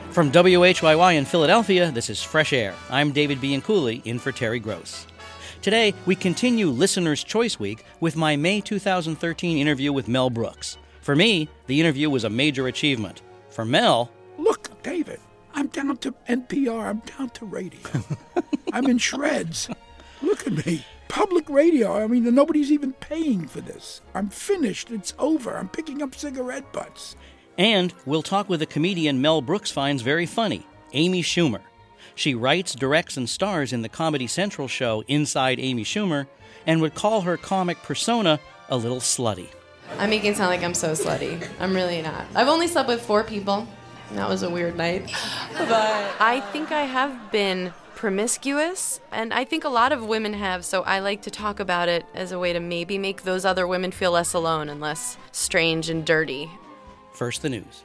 From WHYY in Philadelphia, this is Fresh Air. I'm David Bianculli, in for Terry Gross. Today, we continue Listener's Choice Week with my May 2013 interview with Mel Brooks. For me, the interview was a major achievement. For Mel... Look, David, I'm down to NPR. I'm down to radio. I'm in shreds. Look at me. Public radio. I mean, nobody's even paying for this. I'm finished. It's over. I'm picking up cigarette butts. And we'll talk with a comedian Mel Brooks finds very funny, Amy Schumer. She writes, directs, and stars in the Comedy Central show Inside Amy Schumer, and would call her comic persona a little slutty. I'm making it sound like I'm so slutty. I'm really not. I've only slept with 4 people. That was a weird night. But I think I have been promiscuous, and I think a lot of women have, so I like to talk about it as a way to maybe make those other women feel less alone and less strange and dirty. First, the news.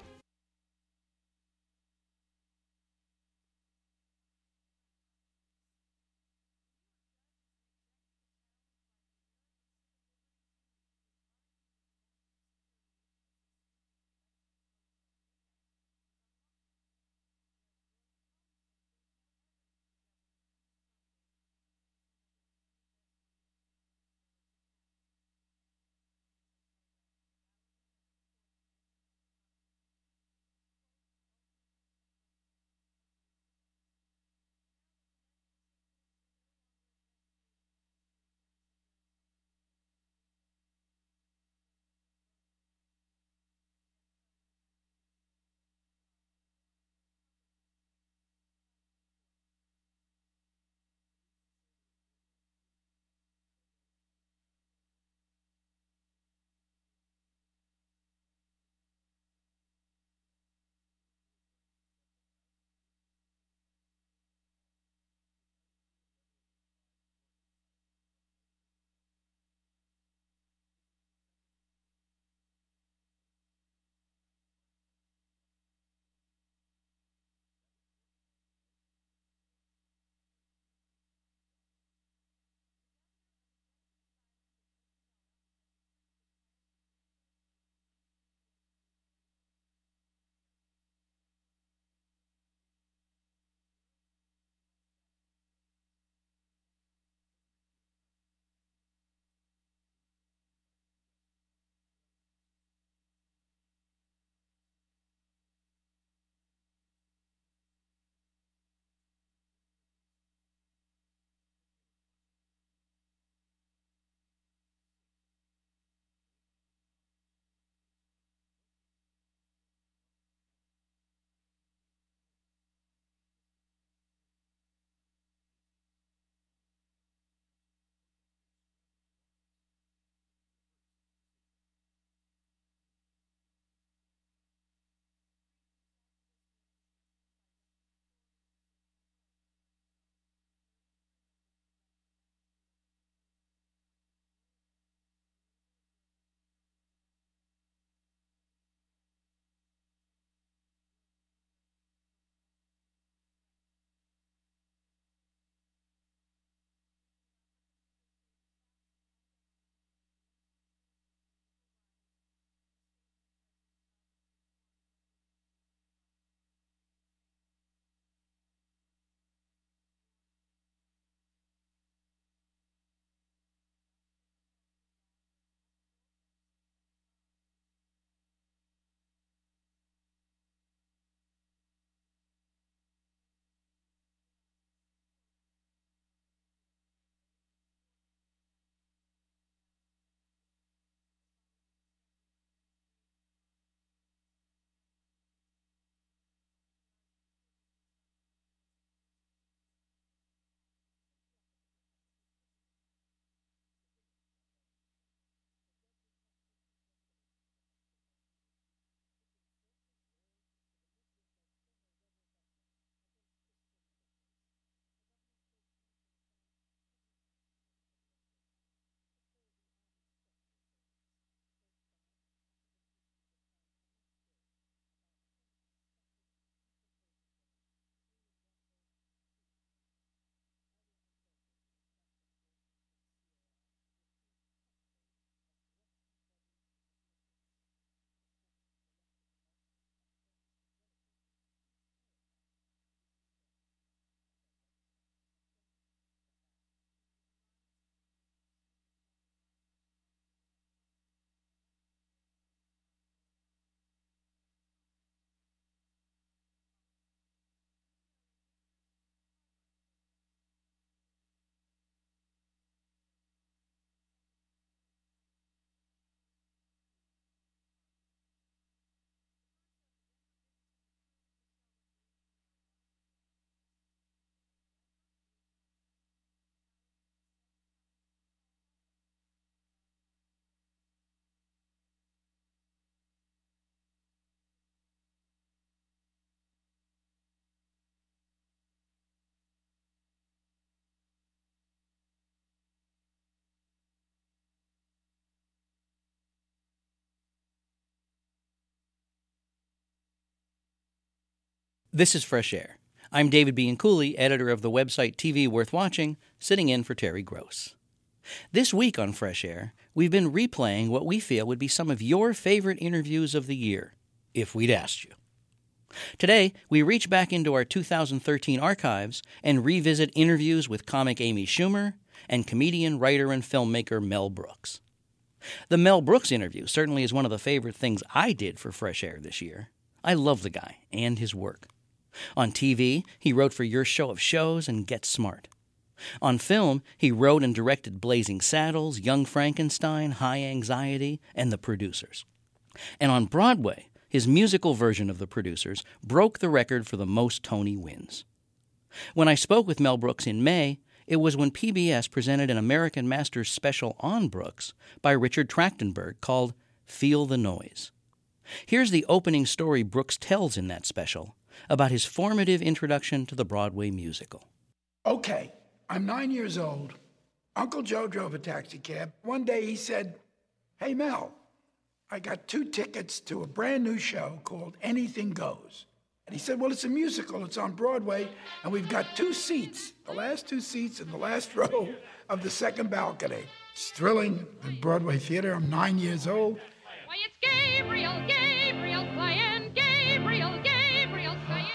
This is Fresh Air. I'm David Bianculli, editor of the website TV Worth Watching, sitting in for Terry Gross. This week on Fresh Air, we've been replaying what we feel would be some of your favorite interviews of the year, if we'd asked you. Today, we reach back into our 2013 archives and revisit interviews with comic Amy Schumer and comedian, writer, and filmmaker Mel Brooks. The Mel Brooks interview certainly is one of the favorite things I did for Fresh Air this year. I love the guy and his work. On TV, he wrote for Your Show of Shows and Get Smart. On film, he wrote and directed Blazing Saddles, Young Frankenstein, High Anxiety, and The Producers. And on Broadway, his musical version of The Producers broke the record for the most Tony wins. When I spoke with Mel Brooks in May, it was when PBS presented an American Masters special on Brooks by Richard Trachtenberg called Feel the Noise. Here's the opening story Brooks tells in that special about his formative introduction to the Broadway musical. Okay, I'm 9 years old. Uncle Joe drove a taxi cab. One day he said, "Hey, Mel, I got 2 tickets to a brand new show called Anything Goes." And he said, "Well, it's a musical. It's on Broadway, and we've got 2 seats, the last 2 seats in the last row of the second balcony." It's thrilling in Broadway theater. I'm 9 years old. Why, it's Gabriel, Gabriel playing, Gabriel, Gabriel playing.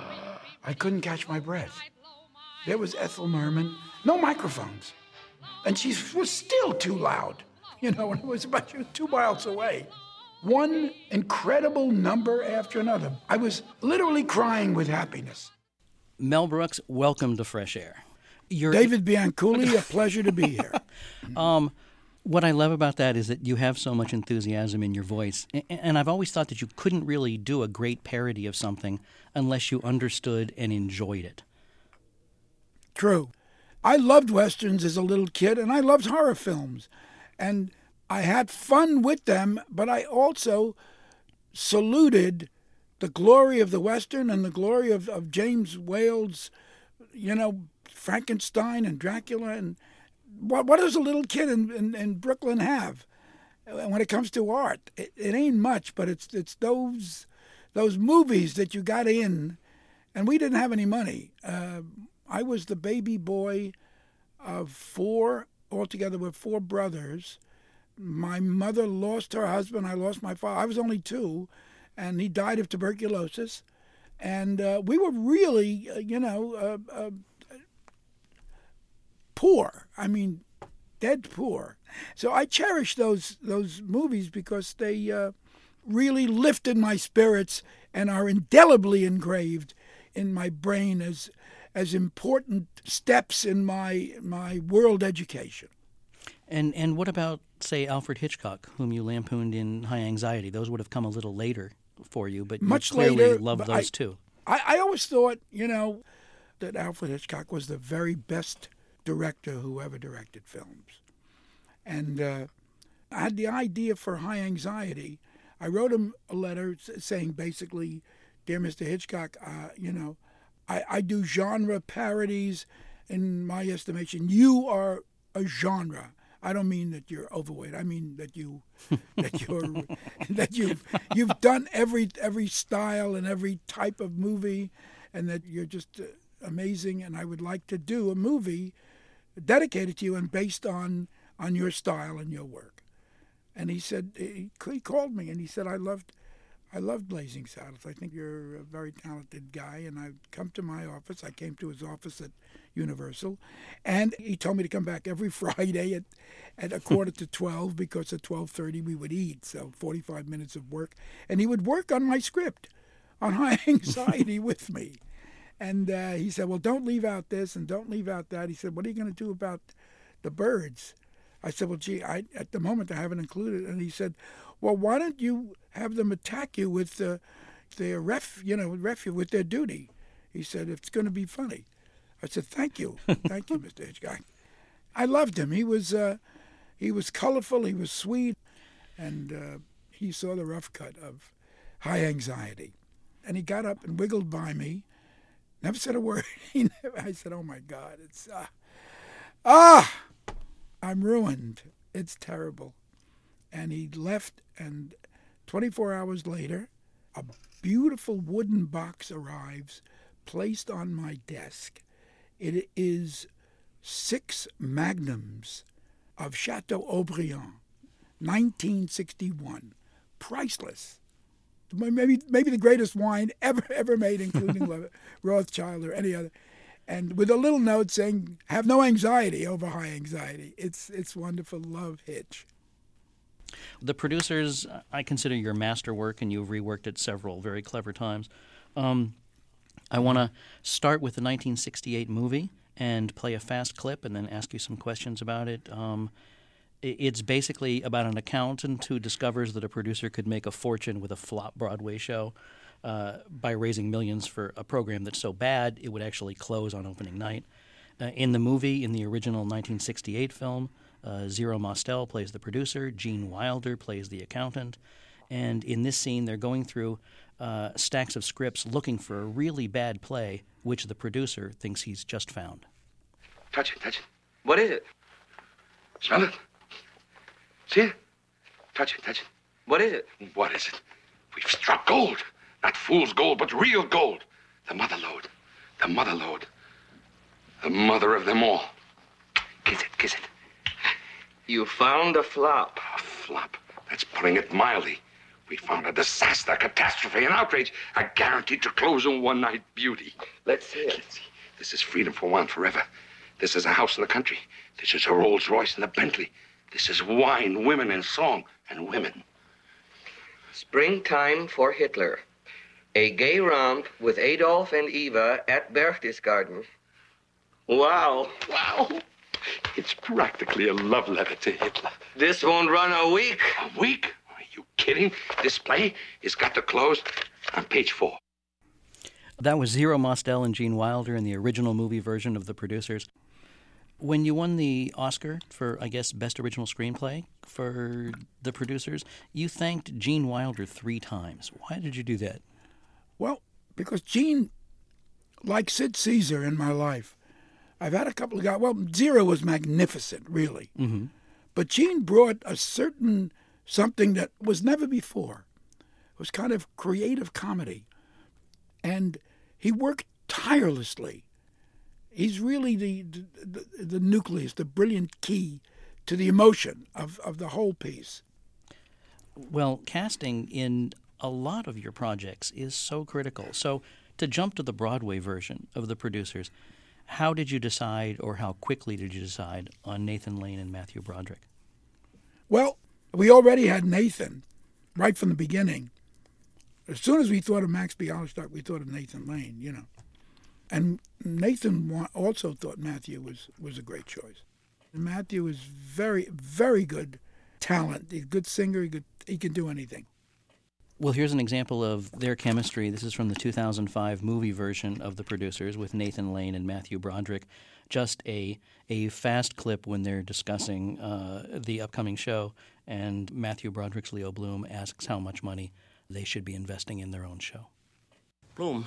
I couldn't catch my breath. There was Ethel Merman, no microphones. And she was still too loud, and it was about 2 miles away. One incredible number after another. I was literally crying with happiness. Mel Brooks, welcome to Fresh Air. David Bianculli, a pleasure to be here. What I love about that is that you have so much enthusiasm in your voice. And I've always thought that you couldn't really do a great parody of something unless you understood and enjoyed it. True. I loved Westerns as a little kid, and I loved horror films. And I had fun with them, but I also saluted the glory of the Western and the glory of James Whale's, Frankenstein and Dracula. And what does a little kid in Brooklyn have when it comes to art? It ain't much, but it's those movies that you got in, and we didn't have any money. I was the baby boy of 4, altogether with 4 brothers. My mother lost her husband. I lost my father. I was only 2, and he died of tuberculosis. And we were really, poor. I mean, dead poor. So I cherish those movies because they really lifted my spirits and are indelibly engraved in my brain as important steps in my world education. And what about, say, Alfred Hitchcock, whom you lampooned in High Anxiety? Those would have come a little later for you, but much you clearly later, loved those too. I always thought, that Alfred Hitchcock was the very best director who ever directed films. And I had the idea for High Anxiety. I wrote him a letter saying basically, "Dear Mr. Hitchcock, I do genre parodies. In my estimation, you are a genre. I don't mean that you're overweight. I mean that you've done every style and every type of movie, and that you're just amazing. And I would like to do a movie dedicated to you and based on your style and your work." And he said, he called me and he said, I loved Blazing Saddles. I think you're a very talented guy. And I'd come to my office. I came to his office at Universal. And he told me to come back every Friday at 11:45 because at 12:30 we would eat. So 45 minutes of work. And he would work on my script on High Anxiety with me. And he said, "Well, don't leave out this and don't leave out that." He said, "What are you going to do about the birds?" I said, "Well, gee, at the moment I haven't included it." And he said, "Well, why don't you have them attack you with their with their duty?" He said, "It's going to be funny." I said, "Thank you, Mr. Hitchcock." I loved him. He was colorful. He was sweet, and he saw the rough cut of High Anxiety, and he got up and wiggled by me. Never said a word. I said, "Oh my God, it's I'm ruined. It's terrible." And he left, and 24 hours later, a beautiful wooden box arrives, placed on my desk. It is 6 magnums of Chateau Haut-Brion, 1961. Priceless. Maybe the greatest wine ever made, including Rothschild or any other. And with a little note saying, have no anxiety over high anxiety. It's wonderful. Love Hitch. The Producers, I consider your masterwork, and you've reworked it several very clever times. I want to start with the 1968 movie and play a fast clip and then ask you some questions about it. It's basically about an accountant who discovers that a producer could make a fortune with a flop Broadway show by raising millions for a program that's so bad it would actually close on opening night. In the movie, in the original 1968 film, Zero Mostel plays the producer, Gene Wilder plays the accountant, and in this scene they're going through stacks of scripts looking for a really bad play, which the producer thinks he's just found. Touch it. What is it? Smell it. See it? Touch it. What is it? What is it? We've struck gold. Not fool's gold, but real gold. The mother lode. The mother of them all. Kiss it. You found a flop. A flop? That's putting it mildly. We found a disaster, catastrophe, an outrage, a guarantee to close in one-night beauty. Let's see it. This is freedom for one forever. This is a house in the country. This is a Rolls-Royce and a Bentley. This is wine, women, and song, and women. Springtime for Hitler. A gay romp with Adolf and Eva at Berchtesgaden. Wow. It's practically a love letter to Hitler. This won't run a week. A week? Are you kidding? This play has got to close on page 4. That was Zero Mostel and Gene Wilder in the original movie version of The Producers. When you won the Oscar for, I guess, Best Original Screenplay for The Producers, you thanked Gene Wilder 3 times. Why did you do that? Well, because Gene, like Sid Caesar in my life, I've had a couple of guys. Well, Zero was magnificent, really. Mm-hmm. But Gene brought a certain something that was never before. It was kind of creative comedy. And he worked tirelessly. He's really the nucleus, the brilliant key to the emotion of the whole piece. Well, casting in a lot of your projects is so critical. So to jump to the Broadway version of The Producers, how did you decide, or how quickly did you decide, on Nathan Lane and Matthew Broderick? Well, we already had Nathan right from the beginning. As soon as we thought of Max Bialystock, we thought of Nathan Lane, you know. And Nathan also thought Matthew was a great choice. And Matthew is very, very good talent. He's a good singer. He can do anything. Well, here's an example of their chemistry. This is from the 2005 movie version of The Producers with Nathan Lane and Matthew Broderick. Just a fast clip when they're discussing the upcoming show, and Matthew Broderick's Leo Bloom asks how much money they should be investing in their own show. Bloom,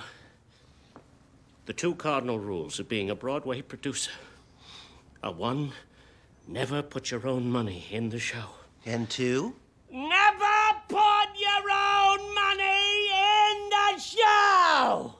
the 2 cardinal rules of being a Broadway producer are 1, never put your own money in the show. And 2? Never put your own money in the show!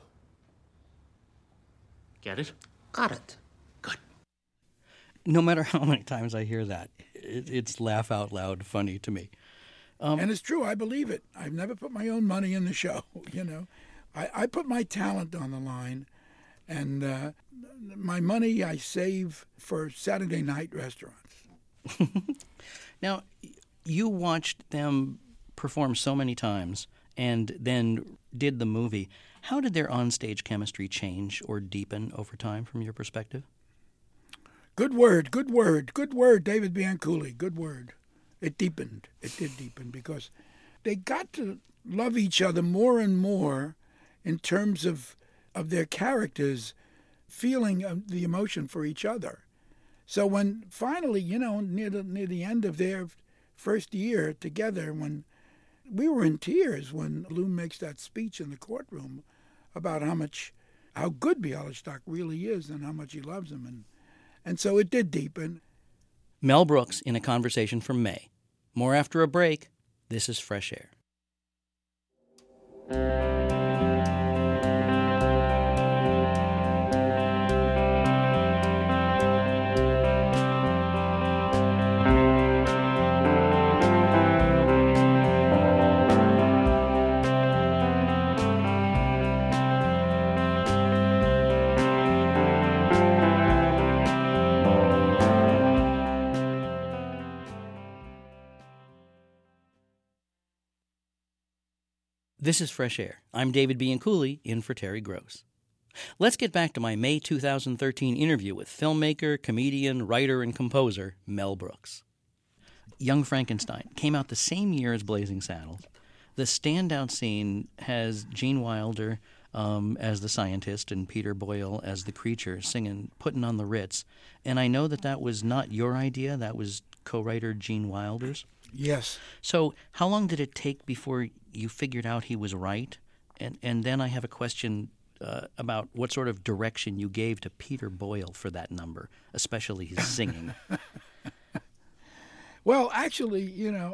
Get it? Got it. Good. No matter how many times I hear that, it's laugh out loud funny to me. And it's true. I believe it. I've never put my own money in the show, you know. I put my talent on the line, and my money I save for Saturday night restaurants. Now, you watched them perform so many times and then did the movie. How did their onstage chemistry change or deepen over time from your perspective? Good word, David Bianculli, good word. It deepened. It did deepen because they got to love each other more and more in terms of their characters feeling the emotion for each other. So when finally, you know, near the end of their first year together, when we were in tears when Bloom makes that speech in the courtroom about how good Bialystock really is and how much he loves him, and so it did deepen. Mel Brooks in a conversation from May. More after a break. This is Fresh Air. This is Fresh Air. I'm David Bianculli, in for Terry Gross. Let's get back to my May 2013 interview with filmmaker, comedian, writer, and composer Mel Brooks. Young Frankenstein came out the same year as Blazing Saddles. The standout scene has Gene Wilder as the scientist and Peter Boyle as the creature singing Puttin' on the Ritz. And I know that was not your idea. That was co-writer Gene Wilder's. Yes. So how long did it take before you figured out he was right? And then I have a question about what sort of direction you gave to Peter Boyle for that number, especially his singing. Well, actually,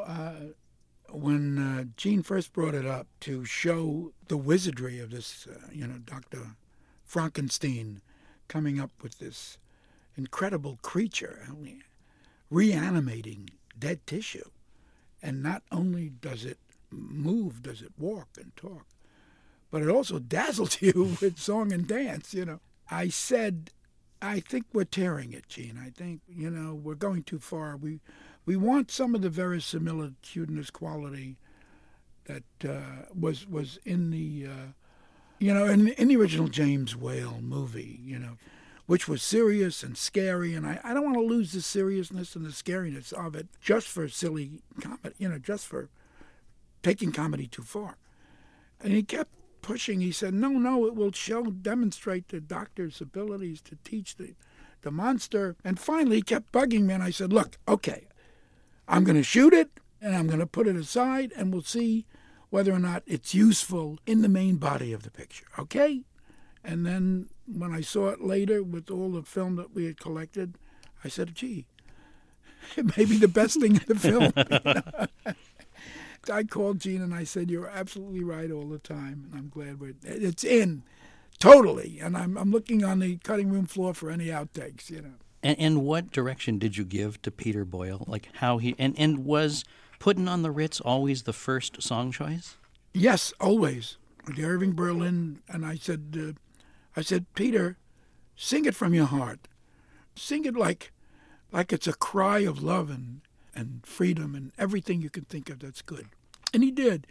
when Gene first brought it up to show the wizardry of this, Dr. Frankenstein coming up with this incredible creature, reanimating dead tissue. And not only does it move, does it walk and talk, but it also dazzles you with song and dance, I said, I think we're tearing it, Gene. I think, we're going too far. We want some of the verisimilitudinous quality that was in the, in the original James Whale movie, which was serious and scary. And I don't want to lose the seriousness and the scariness of it just for silly comedy, just for taking comedy too far. And he kept pushing. He said, no, it will demonstrate the doctor's abilities to teach the monster. And finally, he kept bugging me. And I said, look, okay, I'm going to shoot it, and I'm going to put it aside, and we'll see whether or not it's useful in the main body of the picture, okay? And then when I saw it later with all the film that we had collected, I said, gee, it may be the best thing in the film. I called Gene and I said, you're absolutely right all the time, and I'm glad it's in, totally. And I'm looking on the cutting room floor for any outtakes, And what direction did you give to Peter Boyle? Like how he and was Puttin' on the Ritz always the first song choice? Yes, always. The Irving Berlin, and I said, Peter, sing it from your heart. Sing it like it's a cry of love and freedom and everything you can think of that's good. And he did.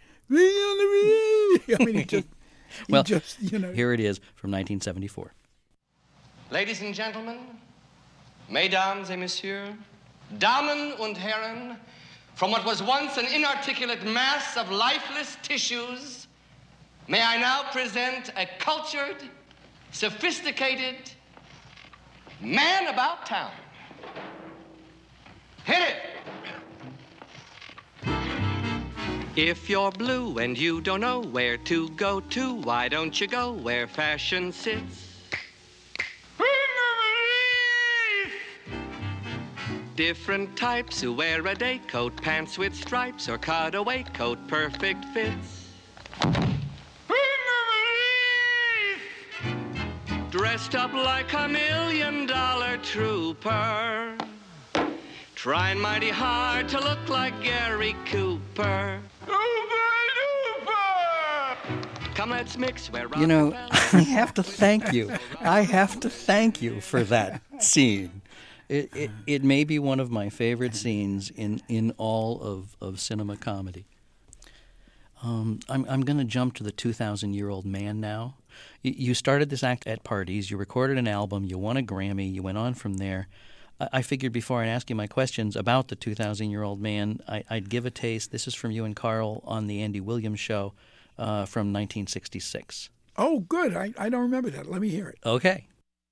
Here it is from 1974. Ladies and gentlemen, Mesdames et Messieurs, Damen und Herren, from what was once an inarticulate mass of lifeless tissues, may I now present a cultured, sophisticated man about town. Hit it! If you're blue and you don't know where to go to, why don't you go where fashion sits? Different types who wear a day coat, pants with stripes, or cutaway coat, perfect fits. Dressed up like $1 million trooper, trying mighty hard to look like Gary Cooper. Come, let's mix where I have to thank you. I have to thank you for that scene. It may be one of my favorite scenes in all of cinema comedy. I'm going to jump to the 2,000-year-old man now. You started this act at parties. You recorded an album. You won a Grammy. You went on from there. I figured before I ask you my questions about the 2,000-year-old man, I'd give a taste. This is from you and Carl on the Andy Williams Show from 1966. Oh, good. I don't remember that. Let me hear it. Okay.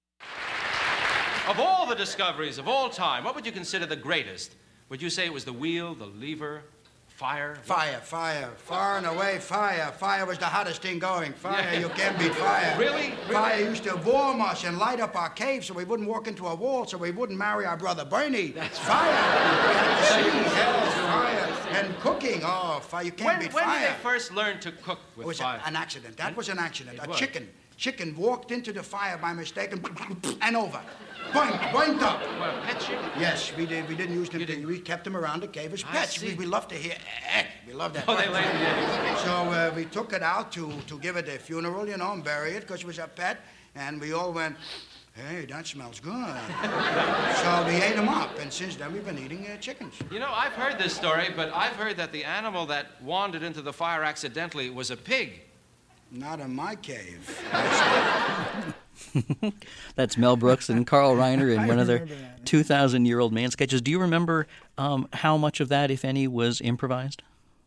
Of all the discoveries of all time, what would you consider the greatest? Would you say it was the wheel, the lever, fire? Fire. Far and away, fire. Fire was the hottest thing going. Fire, you can't beat fire. Really? Fire used to warm us and light up our cave so we wouldn't walk into a wall, so we wouldn't marry our brother Bernie. That's fire. We had to sing, fire. And cooking, fire. You can't beat fire. When did they first learn to cook with fire? It was an accident. That was an accident. Chicken walked into the fire by mistake and over. Point up. Well, pet chicken? Yes, we did. We didn't use them. We kept them around the cave as pets. We love to hear. We love that. Oh, they like it. So we took it out to give it a funeral, and bury it because it was a pet. And we all went, Hey, that smells good. So we ate them up, and since then we've been eating chickens. You know, I've heard this story, but I've heard that the animal that wandered into the fire accidentally was a pig. Not in my cave. That's Mel Brooks and Carl Reiner in one of their 2,000-year-old man sketches. Do you remember how much of that, if any, was improvised?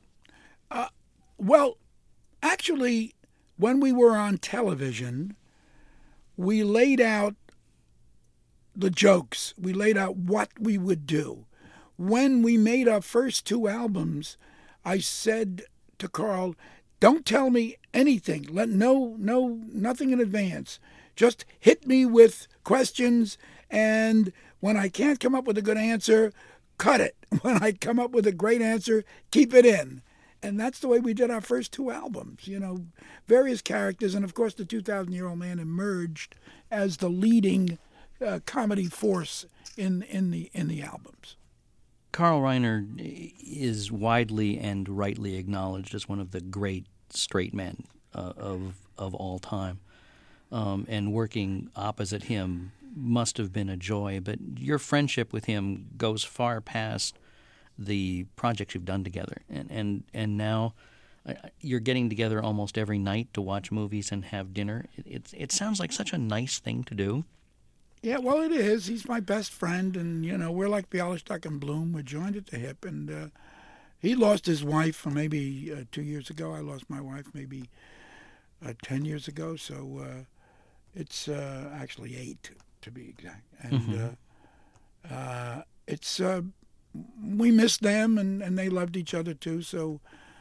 Well, actually, when we were on television, we laid out the jokes. We laid out what we would do. When we made our first 2 albums, I said to Carl, don't tell me anything. Nothing in advance. Just hit me with questions, and when I can't come up with a good answer, cut it. When I come up with a great answer, keep it in. And that's the way we did our first 2 albums, various characters. And, of course, the 2,000-Year-Old Man emerged as the leading comedy force in the albums. Carl Reiner is widely and rightly acknowledged as one of the great straight men of all time. And working opposite him must have been a joy. But your friendship with him goes far past the projects you've done together, and now you're getting together almost every night to watch movies and have dinner. It sounds like such a nice thing to do. Yeah, well, it is. He's my best friend, and we're like Bialystok and Bloom. We're joined at the hip, and he lost his wife maybe 2 years ago. I lost my wife maybe 10 years ago. So it's actually 8 to be exact, and it's. We missed them, and they loved each other too. So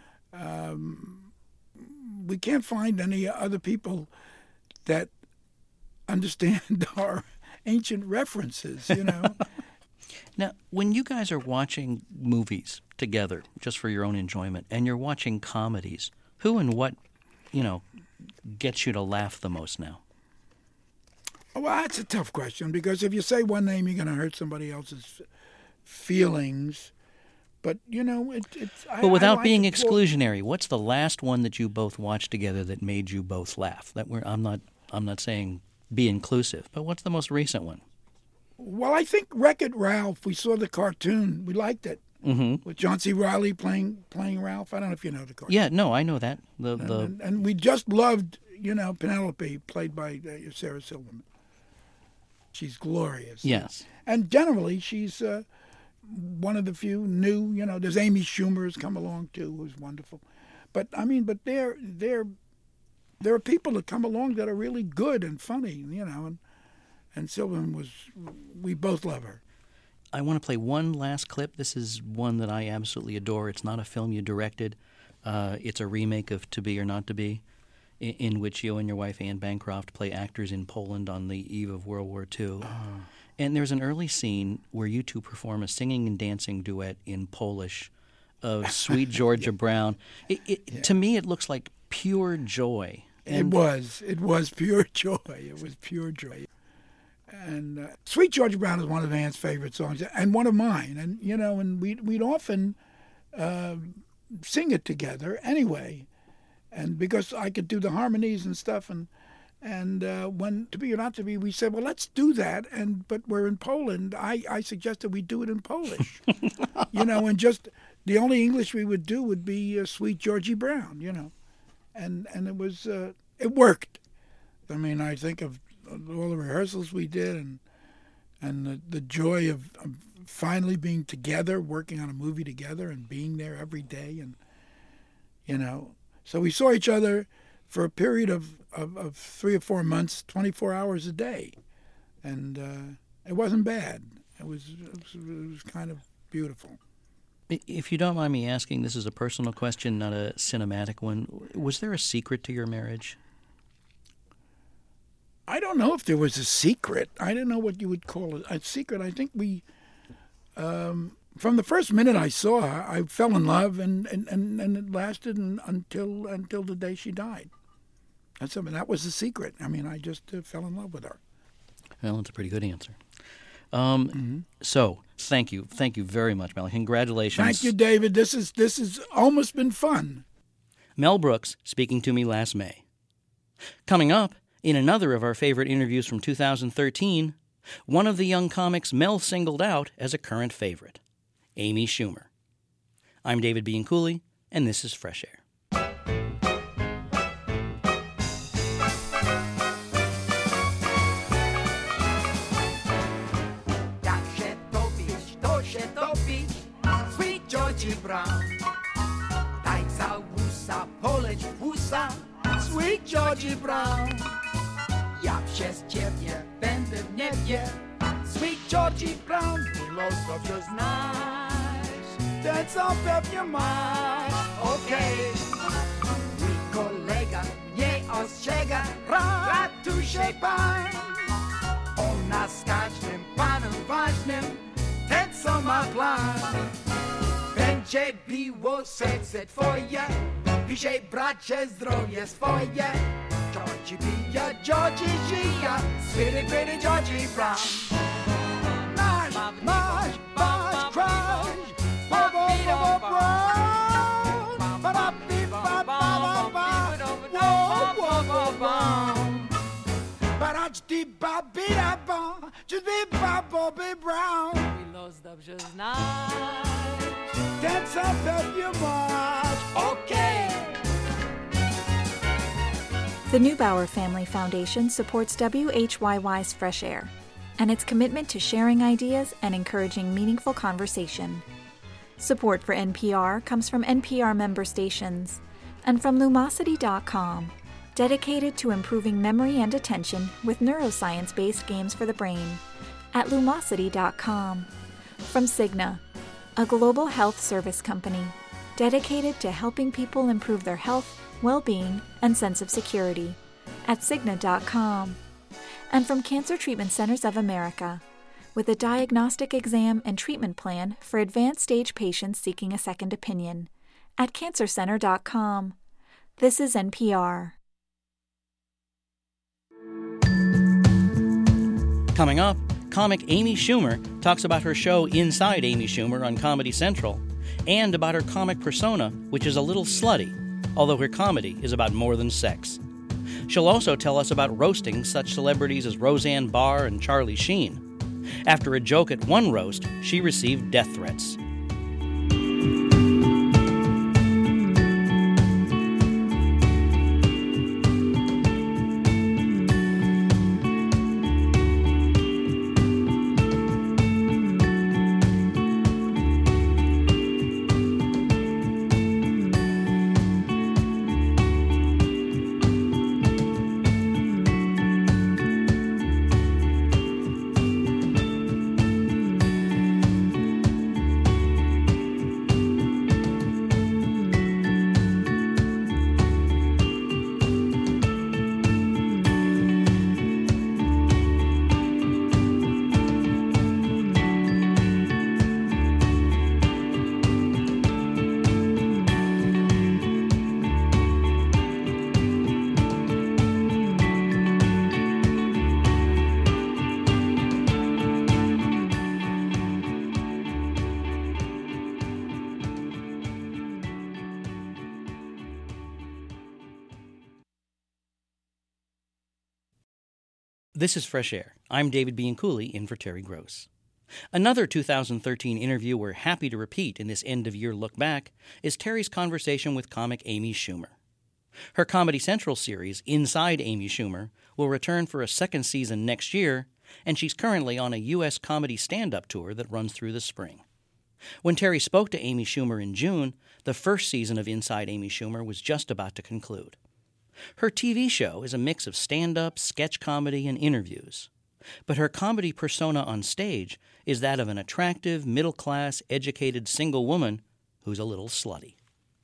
we can't find any other people that understand our ancient references, Now, when you guys are watching movies together, just for your own enjoyment, and you're watching comedies, who and what, gets you to laugh the most now? Well, that's a tough question, because if you say one name, you're going to hurt somebody else's feelings, but it's. But without being exclusionary, what's the last one that you both watched together that made you both laugh? I'm not saying be inclusive, but what's the most recent one? Well, I think Wreck-It Ralph. We saw the cartoon. We liked it with John C. Reilly playing Ralph. I don't know if you know the cartoon. Yeah, no, I know that. And we just loved Penelope, played by Sarah Silverman. She's glorious. Yes, and generally she's. One of the few new, there's Amy Schumer has come along too, who's wonderful. But there are people that come along that are really good and funny, and Silverman we both love her. I want to play one last clip. This is one that I absolutely adore. It's not a film you directed. It's a remake of To Be or Not to Be, in which you and your wife Anne Bancroft play actors in Poland on the eve of World War II. And there's an early scene where you two perform a singing and dancing duet in Polish of Sweet Georgia Brown. To me, it looks like pure joy. And it was pure joy. It was pure joy. And Sweet Georgia Brown is one of Anne's favorite songs, and one of mine. And and we'd often sing it together anyway, and because I could do the harmonies and stuff, and when To Be or Not to Be, we said, well, let's do that. But we're in Poland. I suggested we do it in Polish, and just the only English we would do would be Sweet Georgie Brown, and it was it worked. I mean, I think of all the rehearsals we did, and the joy of finally being together, working on a movie together, and being there every day, and so we saw each other for a period of 3 or 4 months, 24 hours a day, and it wasn't bad. It was kind of beautiful. If you don't mind me asking, this is a personal question, not a cinematic one. Was there a secret to your marriage? I don't know if there was a secret. I don't know what you would call it a secret. I think we, from the first minute I saw her, I fell in love, and it lasted until the day she died. That was the secret. I mean, I just fell in love with her. Well, that's a pretty good answer. So, thank you very much, Mel. Congratulations. Thank you, David. This has almost been fun. Mel Brooks speaking to me last May. Coming up, In another of our favorite interviews from 2013, one of the young comics Mel singled out as a current favorite, Amy Schumer. I'm David Bianculli, and this is Fresh Air. Sweet Georgie Brown, daj całusa, poleć wusa, Sweet Georgie Brown. Ja przez ciebie będę w niebie, Sweet Georgie Brown. Ty los dobrze znasz, ten co pewnie masz, okej. Mój kolega mnie ostrzega, ratuj się pan. Ona z każdym panem ważnym, ten co ma plan. Będzie biło serce twoje, piszej bracie zdrowie swoje. Georgie bije, Georgie żyje, Sweetie pretty Georgie Brown. Nasz, masz, crush, bo brown. Barać di babida bon, just be Bobby Brown. We los dobrze znasz, ten co pewnie masz, okej. The Neubauer Family Foundation supports WHYY's Fresh Air and its commitment to sharing ideas and encouraging meaningful conversation. Support for NPR comes from NPR member stations and from Lumosity.com, dedicated to improving memory and attention with neuroscience-based games for the brain, at Lumosity.com. From Cigna, a global health service company dedicated to helping people improve their health, well-being, and sense of security, at Cigna.com. And from Cancer Treatment Centers of America, with a diagnostic exam and treatment plan for advanced stage patients seeking a second opinion, at CancerCenter.com. This is NPR. Coming up, comic Amy Schumer talks about her show Inside Amy Schumer on Comedy Central, and about her comic persona, which is a little slutty, although her comedy is about more than sex. She'll also tell us about roasting such celebrities as Roseanne Barr and Charlie Sheen. After a joke at one roast, she received death threats. This is Fresh Air. I'm David Bianculli, in for Terry Gross. Another 2013 interview we're happy to repeat in this end-of-year look back is Terry's conversation with comic Amy Schumer. Her Comedy Central series, Inside Amy Schumer, will return for a second season next year, and she's currently on a U.S. comedy stand-up tour that runs through the spring. When Terry spoke to Amy Schumer in June, the first season of Inside Amy Schumer was just about to conclude. Her TV show is a mix of stand-up, sketch comedy, and interviews. But her comedy persona on stage is that of an attractive, middle-class, educated single woman who's a little slutty.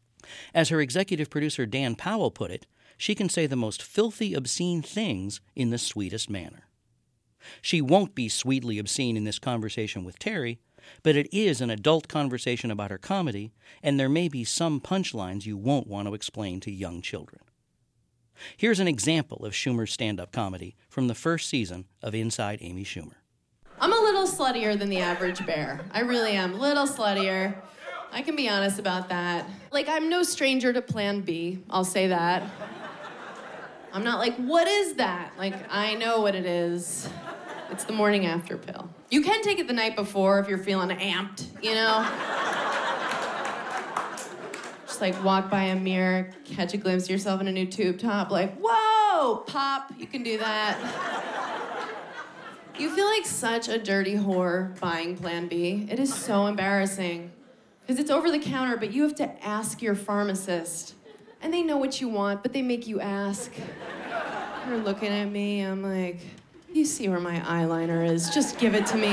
As her executive producer Dan Powell put it, she can say the most filthy, obscene things in the sweetest manner. She won't be sweetly obscene in this conversation with Terry, but it is an adult conversation about her comedy, and there may be some punchlines you won't want to explain to young children. Here's an example of Schumer's stand-up comedy from the first season of Inside Amy Schumer. I'm a little sluttier than the average bear. I really am. A little sluttier. I can be honest about that. Like, I'm no stranger to Plan B. I'll say that. I'm not like, what is that? Like, I know what it is. It's the morning after pill. You can take it the night before if you're feeling amped, you know? Just like walk by a mirror, catch a glimpse of yourself in a new tube top, like, whoa, pop, you can do that. You feel like such a dirty whore buying Plan B. It is so embarrassing. Because it's over the counter, but you have to ask your pharmacist. And they know what you want, but they make you ask. They're looking at me, I'm like, you see where my eyeliner is, just give it to me.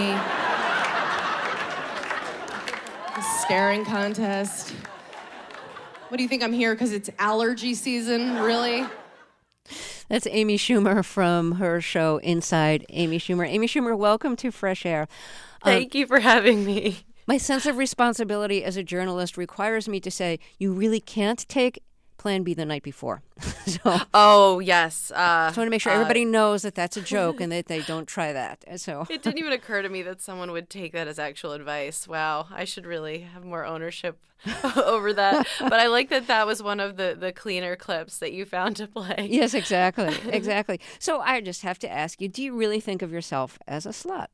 A staring contest. What do you think, I'm here because it's allergy season, really? That's Amy Schumer from her show Inside Amy Schumer. Amy Schumer, welcome to Fresh Air. Thank you for having me. My sense of responsibility as a journalist requires me to say you really can't take Plan B the night before. Oh, yes. I just want to make sure everybody knows that that's a joke and that they don't try that. So it didn't even occur to me that someone would take that as actual advice. Wow, I should really have more ownership over that. But I like that that was one of the cleaner clips that you found to play. Yes, exactly. Exactly. So I just have to ask you, do you really think of yourself as a slut?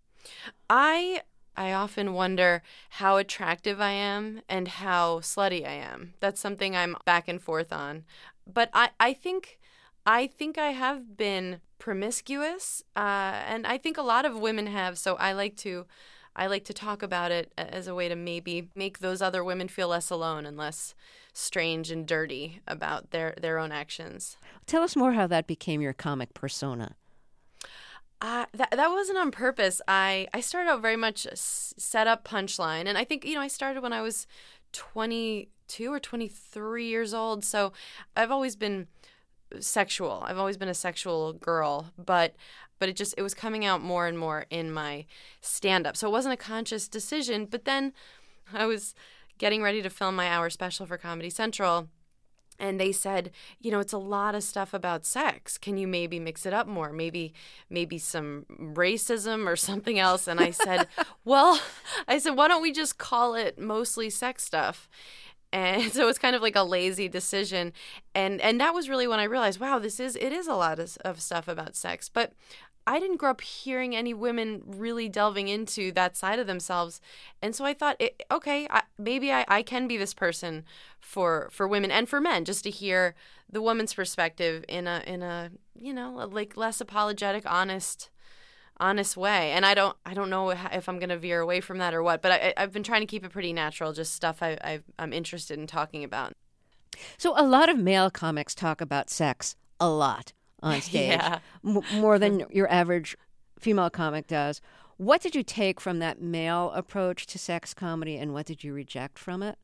I often wonder how attractive I am and how slutty I am. That's something I'm back and forth on. But I think I have been promiscuous, and I think a lot of women have. So I like to talk about it as a way to maybe make those other women feel less alone and less strange and dirty about their own actions. Tell us more how that became your comic persona. That wasn't on purpose. I started out very much set up punchline. And I think, I started when I was 22 or 23 years old. So I've always been sexual. I've always been a sexual girl. But it was coming out more and more in my stand-up. So it wasn't a conscious decision. But then I was getting ready to film my hour special for Comedy Central. And they said, it's a lot of stuff about sex. Can you maybe mix it up more? Maybe some racism or something else. And I said, why don't we just call it mostly sex stuff? And so it's kind of like a lazy decision. And that was really when I realized, wow, it is a lot of stuff about sex. But I didn't grow up hearing any women really delving into that side of themselves. And so I thought, maybe I can be this person for women and for men, just to hear the woman's perspective in a like less apologetic, honest way. And I don't know if I'm going to veer away from that or what, but I've been trying to keep it pretty natural, just stuff I'm interested in talking about. So a lot of male comics talk about sex a lot on stage, yeah. More than your average female comic does. What did you take from that male approach to sex comedy, and what did you reject from it?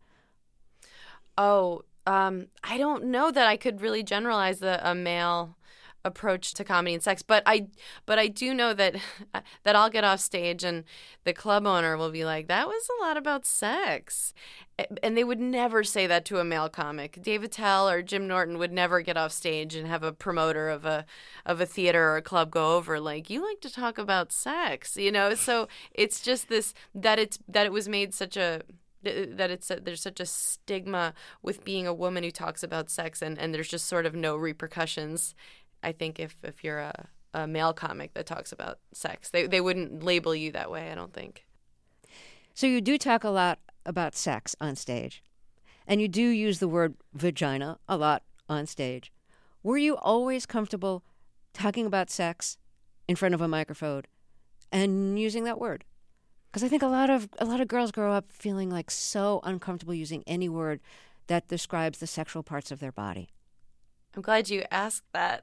Oh, I don't know that I could really generalize a male approach to comedy and sex, but I do know that I'll get off stage and the club owner will be like, that was a lot about sex. And they would never say that to a male comic. Dave Attell or Jim Norton would never get off stage and have a promoter of a theater or a club go over like, you like to talk about sex, So it's just this that it was made such a there's such a stigma with being a woman who talks about sex, and there's just sort of no repercussions. I think if you're a male comic that talks about sex, they wouldn't label you that way, I don't think. So you do talk a lot about sex on stage, and you do use the word vagina a lot on stage. Were you always comfortable talking about sex in front of a microphone and using that word? Because I think a lot of girls grow up feeling like so uncomfortable using any word that describes the sexual parts of their body. I'm glad you asked that.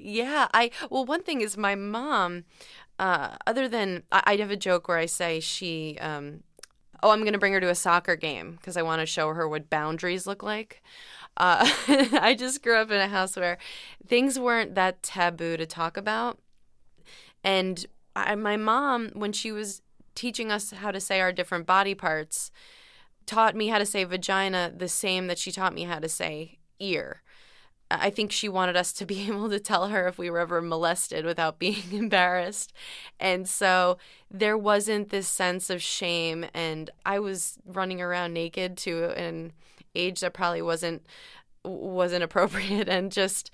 One thing is my mom, other than, I have a joke where I say she, I'm going to bring her to a soccer game because I want to show her what boundaries look like. I just grew up in a house where things weren't that taboo to talk about. And my mom, when she was teaching us how to say our different body parts, taught me how to say vagina the same that she taught me how to say ear. I think she wanted us to be able to tell her if we were ever molested without being embarrassed. And so there wasn't this sense of shame. And I was running around naked to an age that probably wasn't appropriate. And just,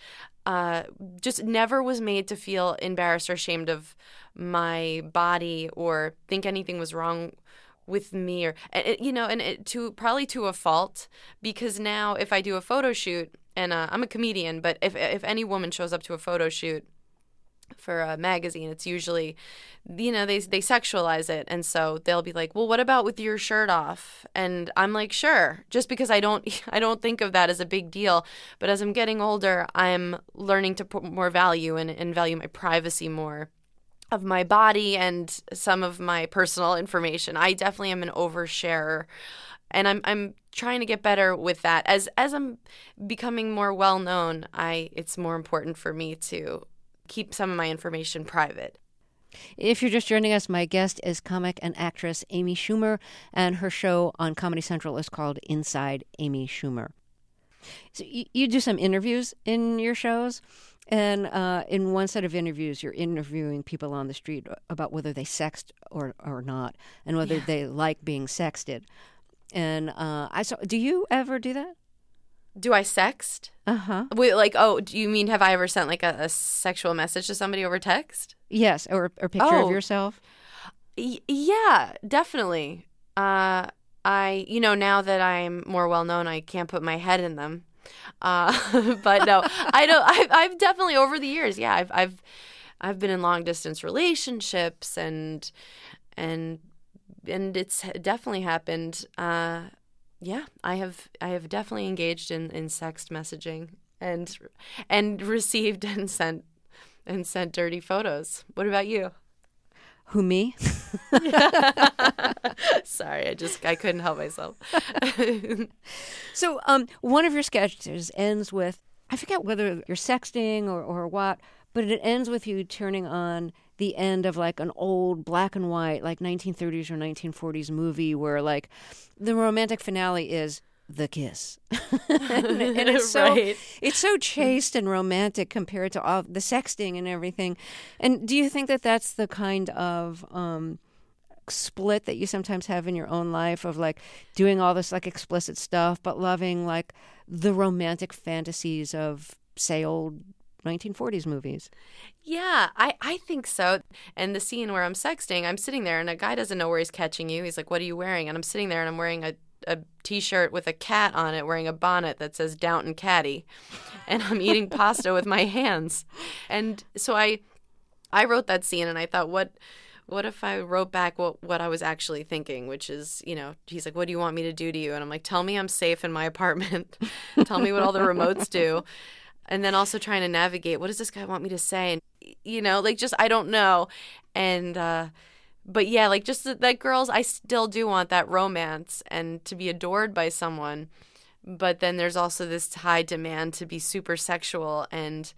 just never was made to feel embarrassed or ashamed of my body or think anything was wrong with me, or probably to a fault, because now if I do a photo shoot, and I'm a comedian, but if any woman shows up to a photo shoot for a magazine, it's usually, they sexualize it, and so they'll be like, well, what about with your shirt off? And I'm like, sure, just because I don't think of that as a big deal. But as I'm getting older, I'm learning to put more value and value my privacy more of my body and some of my personal information. I definitely am an oversharer, and I'm trying to get better with that. As I'm becoming more well known, it's more important for me to keep some of my information private. If you're just joining us, my guest is comic and actress Amy Schumer, and her show on Comedy Central is called Inside Amy Schumer. So you do some interviews in your shows. And in one set of interviews, you're interviewing people on the street about whether they sext or not, and whether they like being sexted. And do you ever do that? Do I sext? Wait, do you mean have I ever sent like a sexual message to somebody over text? Yes, or a picture of yourself? Yeah, definitely. Now that I'm more well known, I can't put my head in them. But no, I don't. I've definitely over the years, I've been in long distance relationships, and it's definitely happened. I have definitely engaged in sext messaging and received and sent dirty photos. What about you? Who, me? Sorry, I couldn't help myself. So one of your sketches ends with, I forget whether you're sexting or what, but it ends with you turning on the end of like an old black and white, like 1930s or 1940s movie where like the romantic finale is the kiss. and it's it's so chaste and romantic compared to all the sexting and everything. And do you think that that's the kind of split that you sometimes have in your own life of like doing all this like explicit stuff but loving like the romantic fantasies of, say, old 1940s movies? Yeah, I think so. And the scene where I'm sexting, I'm sitting there and a guy doesn't know where he's catching you. He's like, what are you wearing? And I'm sitting there and I'm wearing a T-shirt with a cat on it, wearing a bonnet that says Downton Catty, and I'm eating pasta with my hands. And so I wrote that scene, and I thought, what if I wrote back what I was actually thinking, which is, he's like, what do you want me to do to you? And I'm like, tell me I'm safe in my apartment. Tell me what all the remotes do. And then also trying to navigate, what does this guy want me to say? And, I don't know. And, but yeah, like just that girls, I still do want that romance and to be adored by someone. But then there's also this high demand to be super sexual, and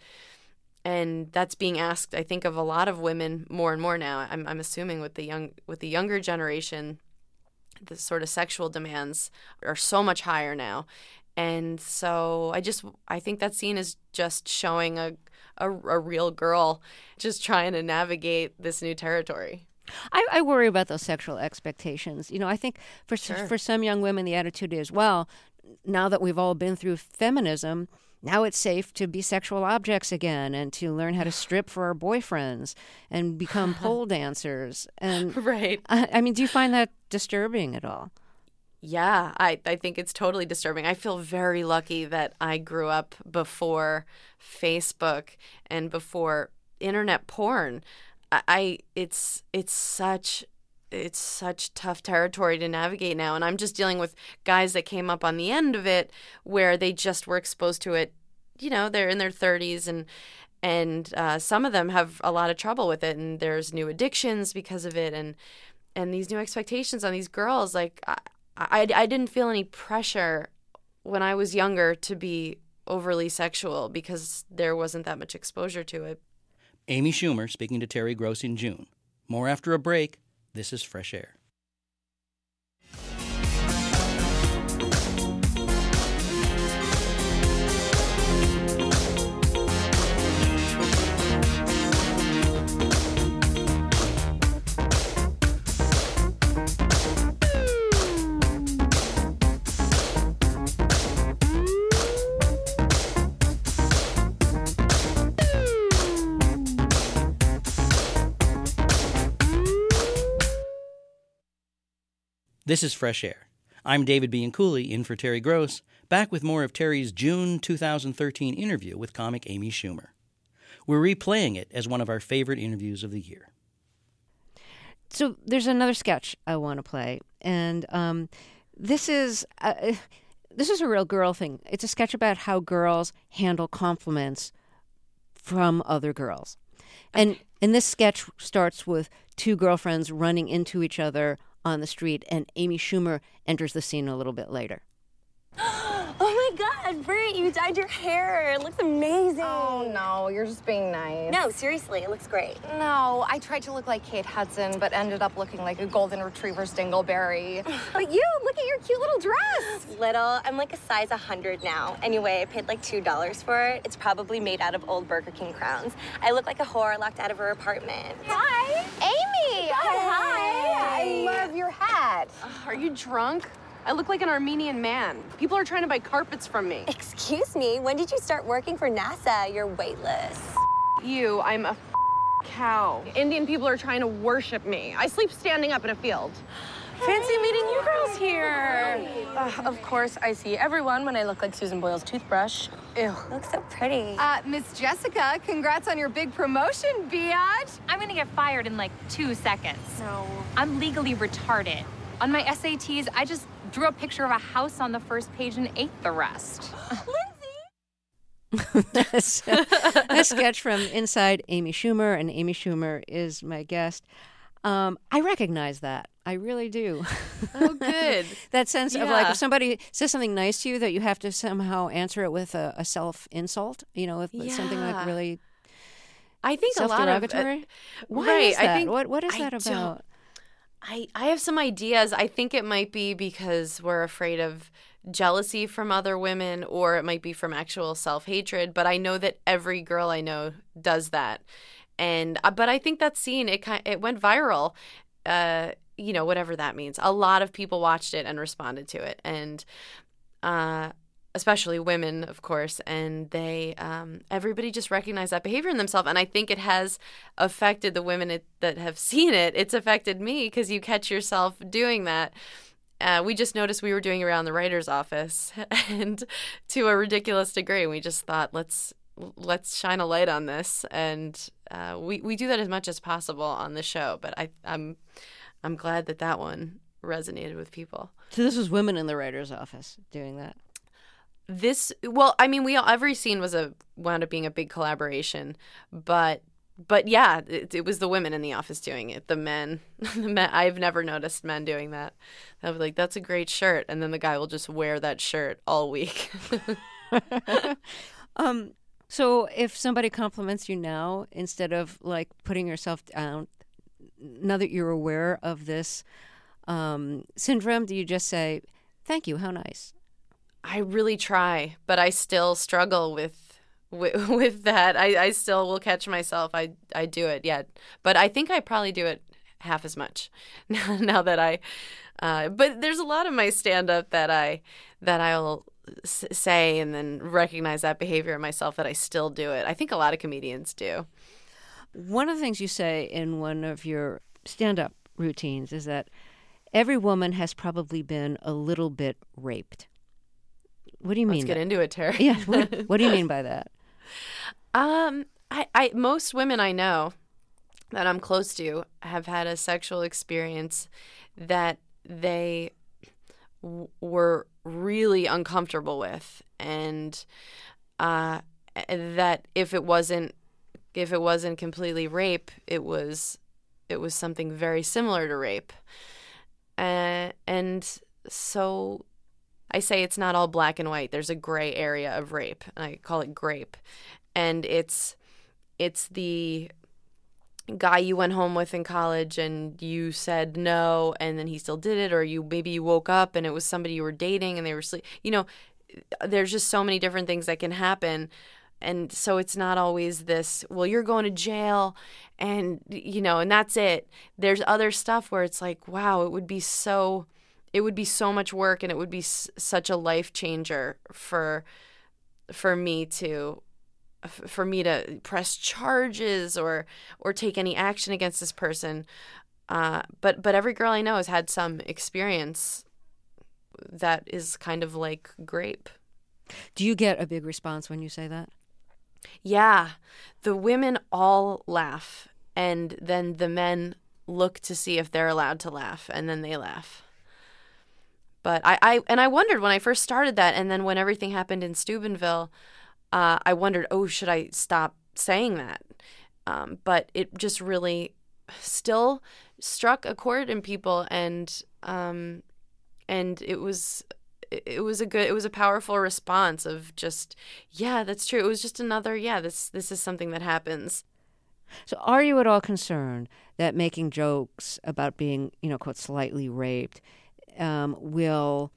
that's being asked, I think, of a lot of women more and more now. I'm assuming with the younger generation, the sort of sexual demands are so much higher now. And so I think that scene is just showing a real girl just trying to navigate this new territory. I worry about those sexual expectations. I think for some young women, the attitude is, well, now that we've all been through feminism, now it's safe to be sexual objects again and to learn how to strip for our boyfriends and become pole dancers. And right. I mean, do you find that disturbing at all? Yeah, I think it's totally disturbing. I feel very lucky that I grew up before Facebook and before internet porn. It's such tough territory to navigate now, and I'm just dealing with guys that came up on the end of it where they just were exposed to it. They're in their 30s, and some of them have a lot of trouble with it, and there's new addictions because of it, and these new expectations on these girls. Like I didn't feel any pressure when I was younger to be overly sexual because there wasn't that much exposure to it. Amy Schumer speaking to Terry Gross in June. More after a break. This is Fresh Air. This is Fresh Air. I'm David Bianculli, in for Terry Gross, back with more of Terry's June 2013 interview with comic Amy Schumer. We're replaying it as one of our favorite interviews of the year. So there's another sketch I want to play, and this is a real girl thing. It's a sketch about how girls handle compliments from other girls. And this sketch starts with two girlfriends running into each other on the street, and Amy Schumer enters the scene a little bit later. Oh my God, Brit, you dyed your hair. It looks amazing. Oh no, you're just being nice. No, seriously, it looks great. No, I tried to look like Kate Hudson, but ended up looking like a golden retriever's dingleberry. But you, look at your cute little dress. Little, I'm like a size 100 now. Anyway, I paid like $2 for it. It's probably made out of old Burger King crowns. I look like a whore locked out of her apartment. Hi. Amy. Hi. I love your hat. Are you drunk? I look like an Armenian man. People are trying to buy carpets from me. Excuse me, when did you start working for NASA? You're weightless. You, I'm a cow. Indian people are trying to worship me. I sleep standing up in a field. Fancy meeting you girls here. Of course, I see everyone when I look like Susan Boyle's toothbrush. Ew. Looks so pretty. Miss Jessica, congrats on your big promotion, biatch. I'm gonna get fired in like 2 seconds. No. I'm legally retarded. On my SATs, I just drew a picture of a house on the first page and ate the rest. That's a sketch from Inside Amy Schumer, and Amy Schumer is my guest. I recognize that. I really do. Oh, good. That sense of like if somebody says something nice to you that you have to somehow answer it with a self-insult, with something like really I think self-derogatory. Why is that? What is that about? I have some ideas. I think it might be because we're afraid of jealousy from other women, or it might be from actual self-hatred. But I know that every girl I know does that. But I think that scene, it went viral, whatever that means. A lot of people watched it and responded to it. And especially women, of course, and they everybody just recognized that behavior in themselves. And I think it has affected the women that have seen it. It's affected me because you catch yourself doing that. We just noticed we were doing it around the writer's office, and to a ridiculous degree. We just thought, let's shine a light on this, and we do that as much as possible on the show. But I'm glad that one resonated with people. So this was women in the writer's office doing that. Every scene wound up being a big collaboration, but yeah, it was the women in the office doing it. The men, I've never noticed men doing that. I was like, that's a great shirt, and then the guy will just wear that shirt all week. So if somebody compliments you now, instead of like putting yourself down, now that you're aware of this syndrome, do you just say, "Thank you, how nice"? I really try, but I still struggle with that. I still will catch myself. I do it yet, but I think I probably do it half as much now that but there's a lot of my stand-up that I'll say and then recognize that behavior in myself that I still do it. I think a lot of comedians do. One of the things you say in one of your stand-up routines is that every woman has probably been a little bit raped. What do you mean? Let's get into it, Terry. Yeah. What do you mean by that? Most women I know that I'm close to have had a sexual experience that they were really uncomfortable with, and that if it wasn't completely rape, it was something very similar to rape, and so I say it's not all black and white. There's a gray area of rape, and I call it grape. And it's the guy you went home with in college and you said no, and then he still did it, or maybe you woke up and it was somebody you were dating and they were sleeping. There's just so many different things that can happen. And so it's not always this, well, you're going to jail and, and that's it. There's other stuff where it's like, wow, it would be so much work, and it would be such a life changer for me to press charges or take any action against this person. But every girl I know has had some experience that is kind of like grape. Do you get a big response when you say that? Yeah. The women all laugh, and then the men look to see if they're allowed to laugh, and then they laugh. But I wondered when I first started that, and then when everything happened in Steubenville, I wondered, should I stop saying that? But it just really still struck a chord in people, and it was a powerful response of just, yeah, that's true. It was just another, this is something that happens. So are you at all concerned that making jokes about being, quote, slightly raped will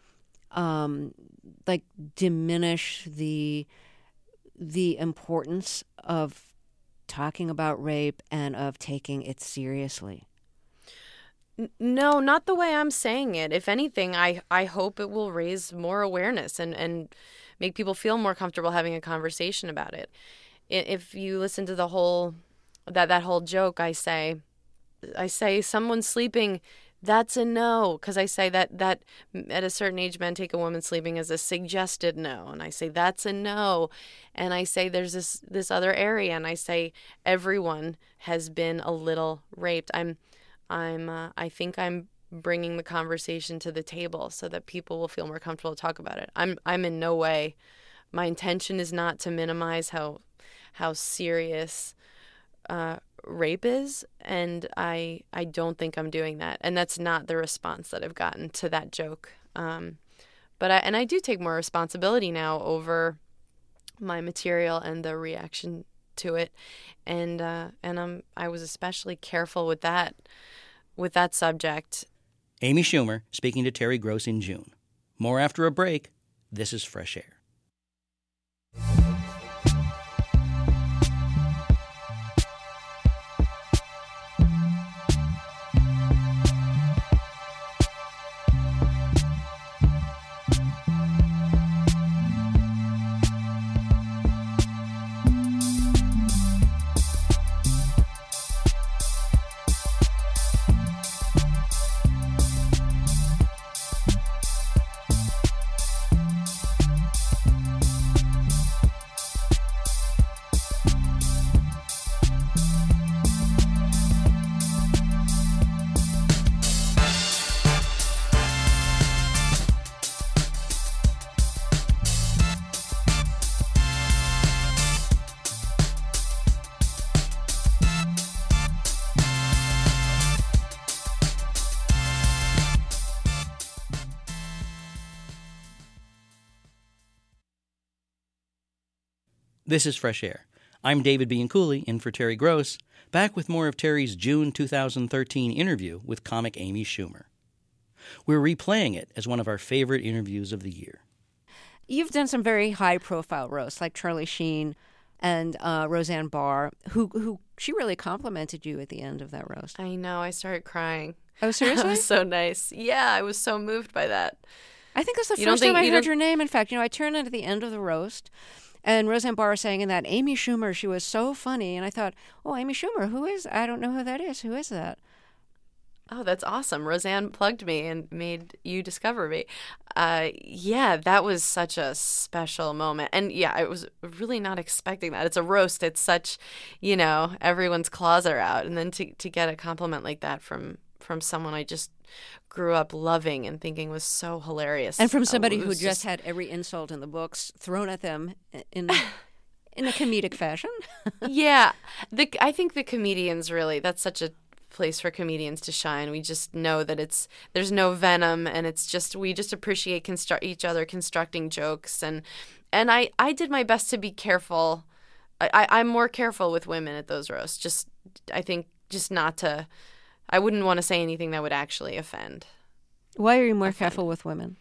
diminish the importance of talking about rape and of taking it seriously? No, not the way I'm saying it. If anything, I hope it will raise more awareness and make people feel more comfortable having a conversation about it. If you listen to the whole that whole joke, I say someone sleeping, that's a no, because I say that at a certain age men take a woman sleeping as a suggested no, and I say that's a no, and I say there's this other area, and I say everyone has been a little raped. I think I'm bringing the conversation to the table so that people will feel more comfortable to talk about it. I'm in no way, my intention is not to minimize how serious rape is, and I don't think I'm doing that, and that's not the response that I've gotten to that joke. But I do take more responsibility now over my material and the reaction to it, and I was especially careful with that subject. Amy Schumer speaking to Terry Gross in June. More after a break. This is Fresh Air. This is Fresh Air. I'm David Bianculli, in for Terry Gross, back with more of Terry's June 2013 interview with comic Amy Schumer. We're replaying it as one of our favorite interviews of the year. You've done some very high-profile roasts, like Charlie Sheen and Roseanne Barr, who she really complimented you at the end of that roast. I know. I started crying. Oh, seriously? It was so nice. Yeah, I was so moved by that. I think that's the first time I heard your name. In fact, I turned in at the end of the roast, and Roseanne Barr saying in that, Amy Schumer, she was so funny. And I thought, Amy Schumer, who is? I don't know who that is. Who is that? Oh, that's awesome. Roseanne plugged me and made you discover me. Yeah, that was such a special moment. And yeah, I was really not expecting that. It's a roast. It's such, everyone's claws are out. And then to get a compliment like that from someone I just grew up loving and thinking was so hilarious. And from somebody who just had every insult in the books thrown at them in a comedic fashion. Yeah. I think the comedians really, that's such a place for comedians to shine. We just know that there's no venom, and we just appreciate each other constructing jokes. And I did my best to be careful. I'm more careful with women at those roasts. I think not to, I wouldn't want to say anything that would actually offend. Why are you more careful with women?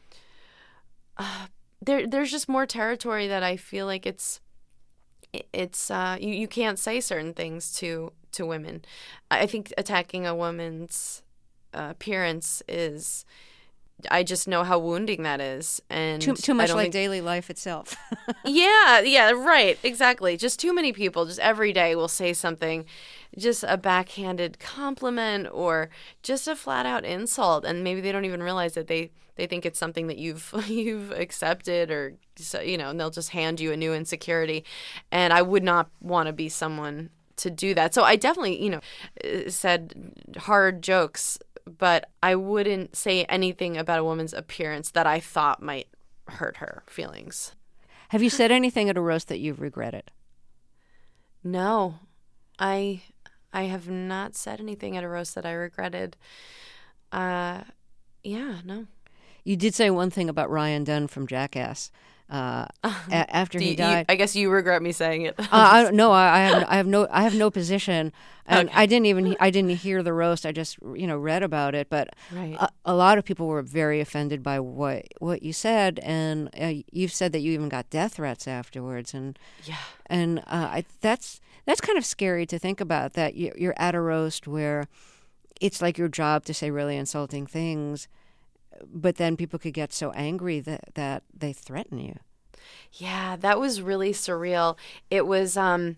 There's just more territory that I feel like it's you can't say certain things to women. I think attacking a woman's appearance is I just know how wounding that is. And too much like daily life itself. Yeah, right, exactly. Just too many people just every day will say something, just a backhanded compliment or just a flat out insult, and maybe they don't even realize that they think it's something that you've accepted, or and they'll just hand you a new insecurity. And I would not want to be someone to do that. So I definitely, said hard jokes, but I wouldn't say anything about a woman's appearance that I thought might hurt her feelings. Have you said anything at a roast that you've regretted? No. I have not said anything at a roast that I regretted. No. You did say one thing about Ryan Dunn from Jackass. After he died, I guess you regret me saying it. No, I have no position, and okay. I didn't hear the roast. I just read about it, but right. a lot of people were very offended by what you said, and you've said that you even got death threats afterwards, and that's kind of scary to think about. That you're at a roast where it's like your job to say really insulting things. But then people could get so angry that they threaten you. Yeah, that was really surreal. It was the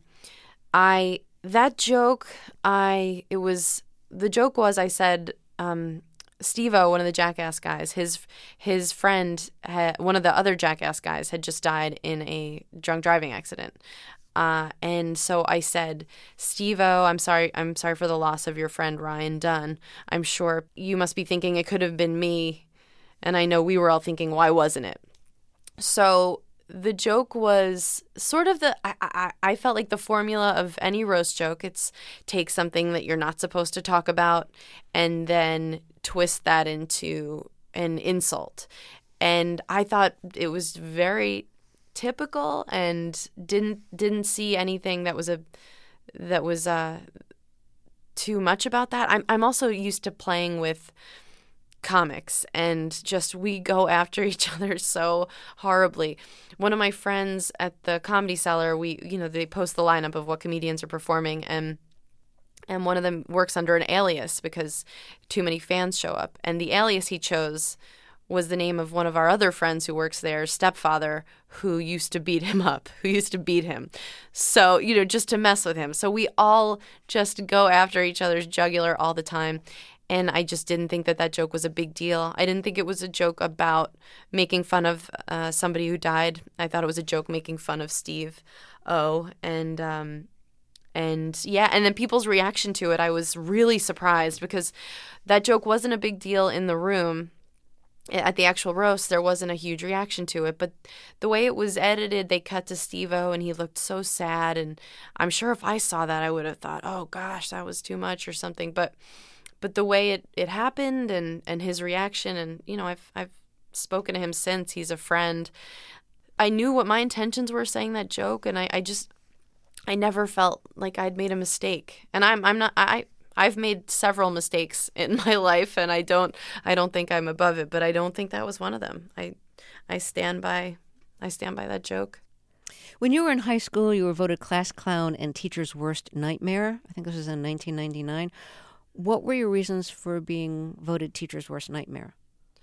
joke was I said Steve-O, one of the Jackass guys, his friend, one of the other Jackass guys, had just died in a drunk driving accident. And so I said, Steve-O, I'm sorry for the loss of your friend Ryan Dunn. I'm sure you must be thinking it could have been me. And I know we were all thinking, why wasn't it? So the joke was sort of I felt like the formula of any roast joke. It's take something that you're not supposed to talk about and then twist that into an insult. And I thought it was very typical and didn't see anything that was too much about that. I'm also used to playing with comics, and just we go after each other so horribly. One of my friends at the Comedy Cellar, they post the lineup of what comedians are performing, and one of them works under an alias because too many fans show up. And the alias he chose was the name of one of our other friends who works there, stepfather, who used to beat him up, who used to beat him. So, just to mess with him. So we all just go after each other's jugular all the time. And I just didn't think that joke was a big deal. I didn't think it was a joke about making fun of somebody who died. I thought it was a joke making fun of Steve-O. And then people's reaction to it, I was really surprised because that joke wasn't a big deal in the room. At the actual roast, there wasn't a huge reaction to it, but the way it was edited, they cut to Steve-O and he looked so sad. And I'm sure if I saw that, I would have thought, oh gosh, that was too much or something. But the way it happened and his reaction, and I've spoken to him since. He's a friend. I knew what my intentions were saying that joke, and I never felt like I'd made a mistake. And I've made several mistakes in my life, and I don't think I'm above it, but I don't think that was one of them. I stand by that joke. When you were in high school, you were voted class clown and teacher's worst nightmare. I think this was in 1999. What were your reasons for being voted teacher's worst nightmare?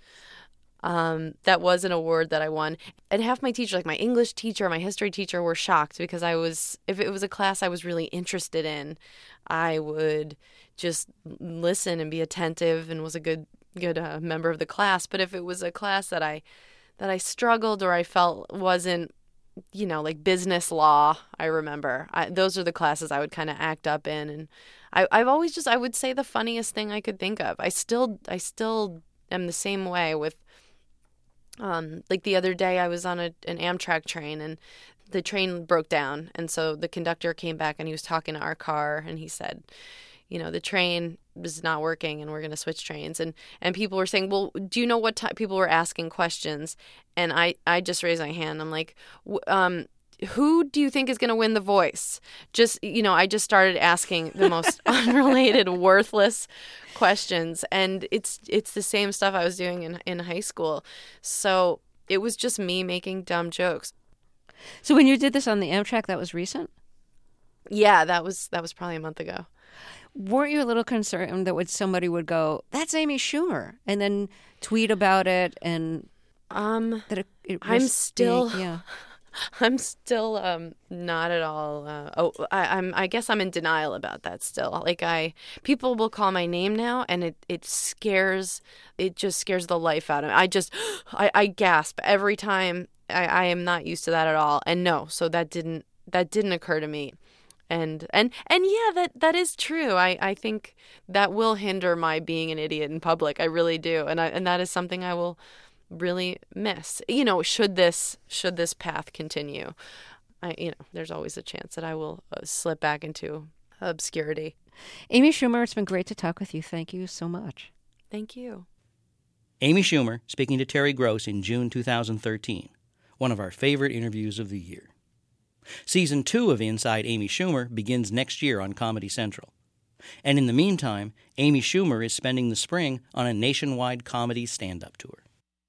That was an award that I won. And half my teachers, like my English teacher, my history teacher, were shocked because if it was a class I was really interested in, I would just listen and be attentive and was a good member of the class. But if it was a class that I struggled or I felt wasn't, like business law, I remember, those are the classes I would kind of act up in. And I've always I would say the funniest thing I could think of. I still am the same way with, like the other day I was on an Amtrak train and the train broke down. And so the conductor came back and he was talking to our car and he said, the train is not working and we're going to switch trains. And people were saying, well, do you know what time? People were asking questions. And I just raised my hand. I'm like, who do you think is going to win The Voice? I just started asking the most unrelated, worthless questions. And it's the same stuff I was doing in high school. So it was just me making dumb jokes. So when you did this on the Amtrak, that was recent? Yeah, that was probably a month ago. Weren't you a little concerned that somebody would go, "That's Amy Schumer," and then tweet about it, and that I'm still yeah. I'm still not at all. I guess I'm in denial about that still. Like people will call my name now, and it just scares the life out of me. I gasp every time. I am not used to that at all. And no, so that didn't occur to me. And yeah, that is true. I think that will hinder my being an idiot in public. I really do, and that is something I will really miss. Should this path continue, there's always a chance that I will slip back into obscurity. Amy Schumer, it's been great to talk with you. Thank you so much. Thank you. Amy Schumer speaking to Terry Gross in June 2013, one of our favorite interviews of the year. Season 2 of Inside Amy Schumer begins next year on Comedy Central. And in the meantime, Amy Schumer is spending the spring on a nationwide comedy stand-up tour.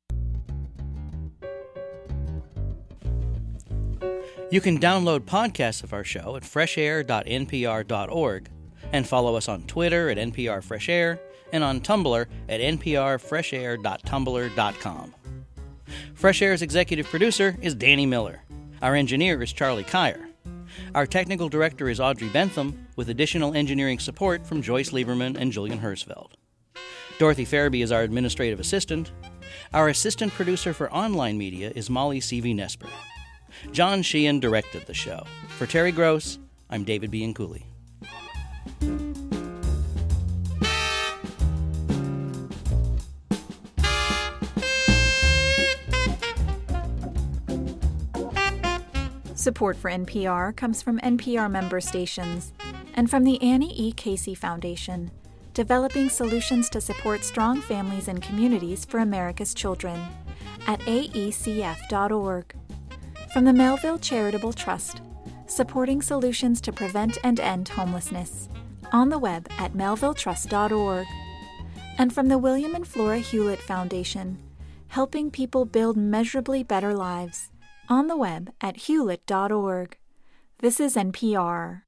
You can download podcasts of our show at freshair.npr.org and follow us on Twitter at NPR Fresh Air and on Tumblr at nprfreshair.tumblr.com. Fresh Air's executive producer is Danny Miller. Our engineer is Charlie Kyer. Our technical director is Audrey Bentham, with additional engineering support from Joyce Lieberman and Julian Hersfeld. Dorothy Farabee is our administrative assistant. Our assistant producer for online media is Molly Seavey-Nesper. John Sheehan directed the show. For Terry Gross, I'm David Bianculli. Support for NPR comes from NPR member stations and from the Annie E. Casey Foundation, developing solutions to support strong families and communities for America's children at aecf.org. From the Melville Charitable Trust, supporting solutions to prevent and end homelessness, on the web at melvilletrust.org. And from the William and Flora Hewlett Foundation, helping people build measurably better lives, on the web at hewlett.org. This is NPR.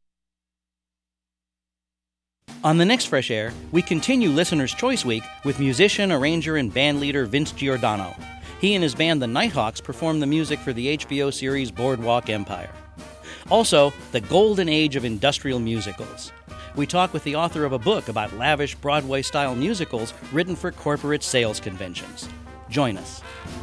On the next Fresh Air, we continue Listener's Choice Week with musician, arranger, and bandleader Vince Giordano. He and his band, the Nighthawks, perform the music for the HBO series Boardwalk Empire. Also, the golden age of industrial musicals. We talk with the author of a book about lavish Broadway-style musicals written for corporate sales conventions. Join us.